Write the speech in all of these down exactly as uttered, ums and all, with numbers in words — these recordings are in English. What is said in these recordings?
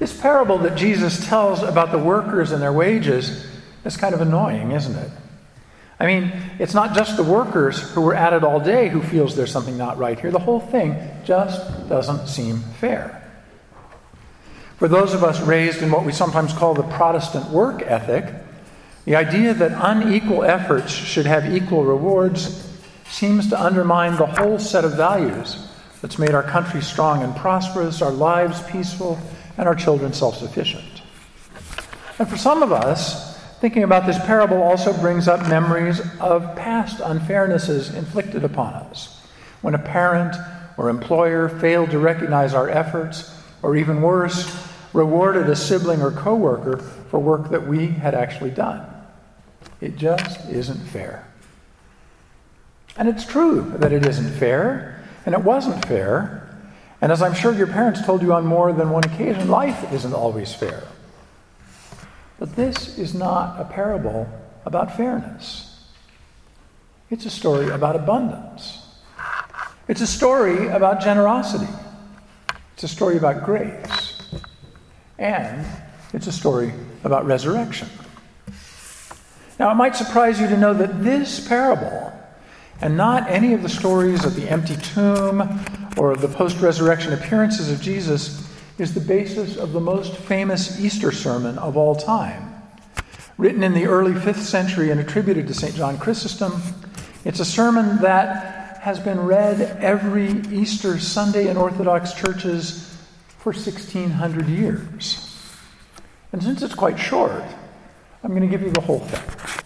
This parable that Jesus tells about the workers and their wages is kind of annoying, isn't it? I mean, it's not just the workers who were at it all day who feels there's something not right here. The whole thing just doesn't seem fair. For those of us raised in what we sometimes call the Protestant work ethic, the idea that unequal efforts should have equal rewards seems to undermine the whole set of values that's made our country strong and prosperous, our lives peaceful, and our children self-sufficient. And for some of us, thinking about this parable also brings up memories of past unfairnesses inflicted upon us, when a parent or employer failed to recognize our efforts, or even worse, rewarded a sibling or coworker for work that we had actually done. It just isn't fair. And it's true that it isn't fair, and it wasn't fair. And as I'm sure your parents told you on more than one occasion, life isn't always fair. But this is not a parable about fairness. It's a story about abundance. It's a story about generosity. It's a story about grace. And it's a story about resurrection. Now, it might surprise you to know that this parable, and not any of the stories of the empty tomb or of the post-resurrection appearances of Jesus, is the basis of the most famous Easter sermon of all time. Written in the early fifth century and attributed to Saint John Chrysostom, it's a sermon that has been read every Easter Sunday in Orthodox churches for sixteen hundred years. And since it's quite short, I'm going to give you the whole thing.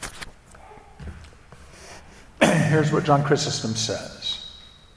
Here's what John Chrysostom says.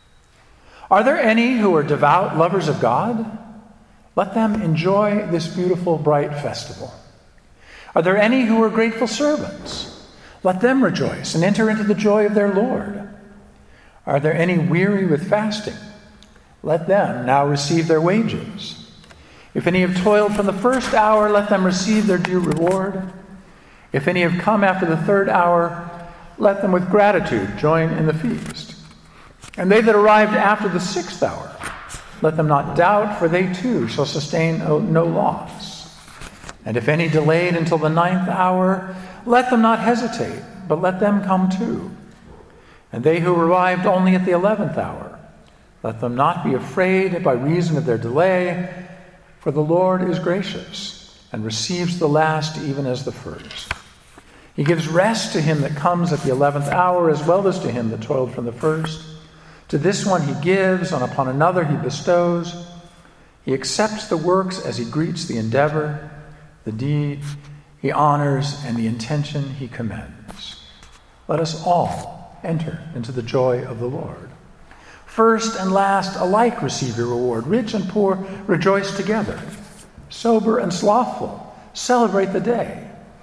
Are there any who are devout lovers of God? Let them enjoy this beautiful, bright festival. Are there any who are grateful servants? Let them rejoice and enter into the joy of their Lord. Are there any weary with fasting? Let them now receive their wages. If any have toiled from the first hour, let them receive their due reward. If any have come after the third hour, let them with gratitude join in the feast. And they that arrived after the sixth hour, let them not doubt, for they too shall sustain no loss. And if any delayed until the ninth hour, let them not hesitate, but let them come too. And they who arrived only at the eleventh hour, let them not be afraid by reason of their delay, for the Lord is gracious and receives the last even as the first. He gives rest to him that comes at the eleventh hour, as well as to him that toiled from the first. To this one he gives, and upon another he bestows. He accepts the works as he greets the endeavor, the deed he honors, and the intention he commends. Let us all enter into the joy of the Lord. First and last alike receive your reward. Rich and poor rejoice together. Sober and slothful celebrate the day.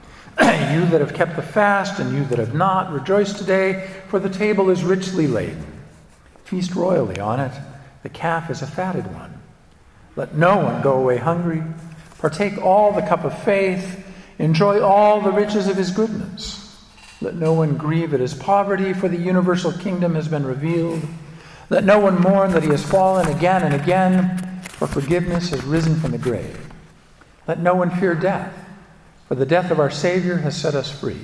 You that have kept the fast and you that have not, rejoice today, for the table is richly laden. Feast royally on it. The calf is a fatted one. Let no one go away hungry. Partake all the cup of faith. Enjoy all the riches of his goodness. Let no one grieve at his poverty, for the universal kingdom has been revealed. Let no one mourn that he has fallen again and again, for forgiveness has risen from the grave. Let no one fear death, for the death of our Savior has set us free.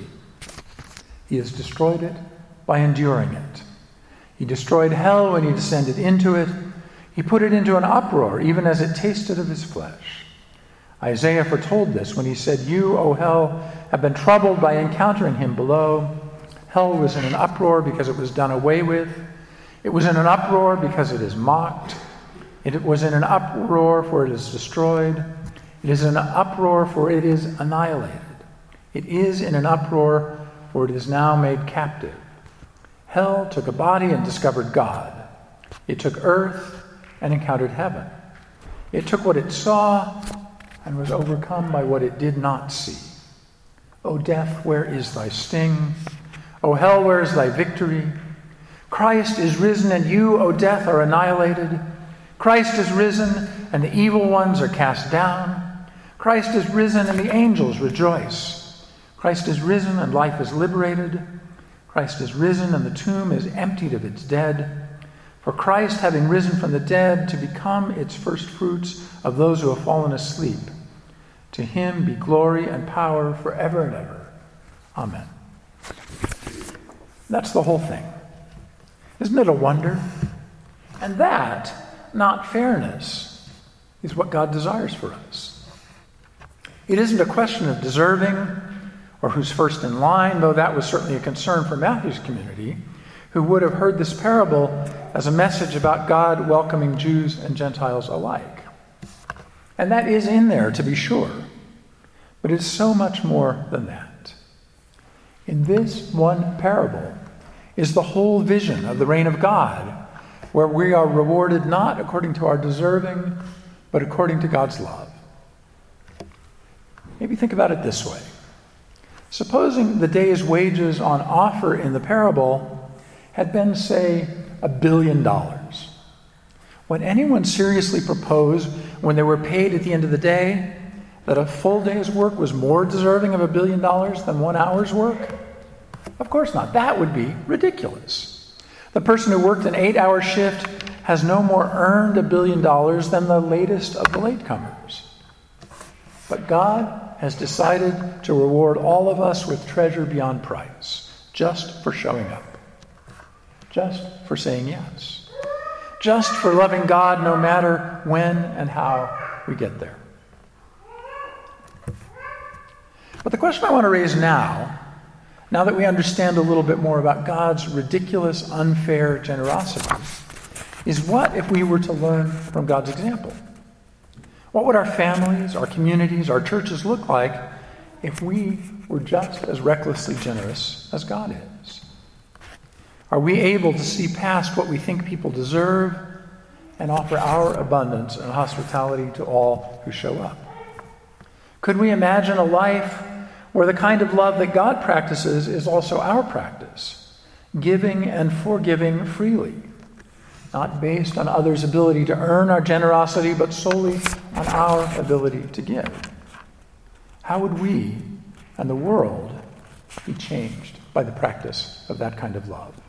He has destroyed it by enduring it. He destroyed hell when he descended into it. He put it into an uproar, even as it tasted of his flesh. Isaiah foretold this when he said, You, O hell, have been troubled by encountering him below. Hell was in an uproar because it was done away with. It was in an uproar because it is mocked. It was in an uproar for it is destroyed. It is in an uproar for it is annihilated. It is in an uproar for it is now made captive. Hell took a body and discovered God. It took earth and encountered heaven. It took what it saw and was overcome by what it did not see. O death, where is thy sting? O hell, where is thy victory? Christ is risen, and you, O death, are annihilated. Christ is risen, and the evil ones are cast down. Christ is risen, and the angels rejoice. Christ is risen, and life is liberated. Christ is risen, and the tomb is emptied of its dead. For Christ, having risen from the dead to become its first fruits of those who have fallen asleep, To him be glory and power forever and ever. Amen. That's the whole thing. Isn't it a wonder? And that, not fairness, is what God desires for us. It isn't a question of deserving or who's first in line, though that was certainly a concern for Matthew's community, who would have heard this parable as a message about God welcoming Jews and Gentiles alike. And that is in there, to be sure. But it's so much more than that. In this one parable is the whole vision of the reign of God, where we are rewarded not according to our deserving, but according to God's love. Maybe think about it this way. Supposing the day's wages on offer in the parable had been, say, a billion dollars. Would anyone seriously propose, when they were paid at the end of the day, that a full day's work was more deserving of a billion dollars than one hour's work? Of course not. That would be ridiculous. The person who worked an eight-hour shift has no more earned a billion dollars than the latest of the latecomers. But God has decided to reward all of us with treasure beyond price, just for showing up, just for saying yes, just for loving God no matter when and how we get there. But the question I want to raise now, now that we understand a little bit more about God's ridiculous, unfair generosity, is what if we were to learn from God's example? What would our families, our communities, our churches look like if we were just as recklessly generous as God is? Are we able to see past what we think people deserve and offer our abundance and hospitality to all who show up? Could we imagine a life where the kind of love that God practices is also our practice, giving and forgiving freely, not based on others' ability to earn our generosity, but solely on our ability to give? How would we and the world be changed by the practice of that kind of love?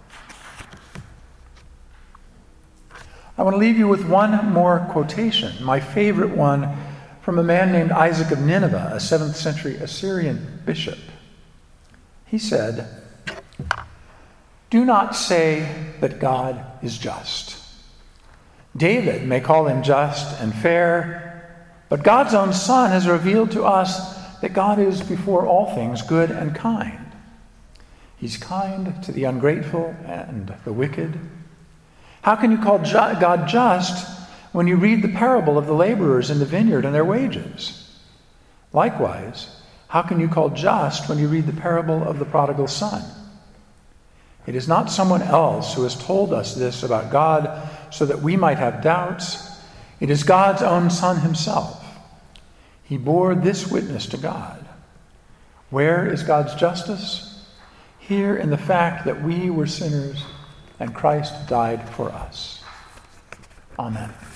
I want to leave you with one more quotation, my favorite one, from a man named Isaac of Nineveh, a seventh century Assyrian bishop. He said, "Do not say that God is just. David may call him just and fair, but God's own Son has revealed to us that God is before all things good and kind. He's kind to the ungrateful and the wicked. How can you call ju- God just when you read the parable of the laborers in the vineyard and their wages? Likewise, how can you call just when you read the parable of the prodigal son? It is not someone else who has told us this about God so that we might have doubts. It is God's own Son himself. He bore this witness to God. Where is God's justice? Here in the fact that we were sinners and Christ died for us." Amen.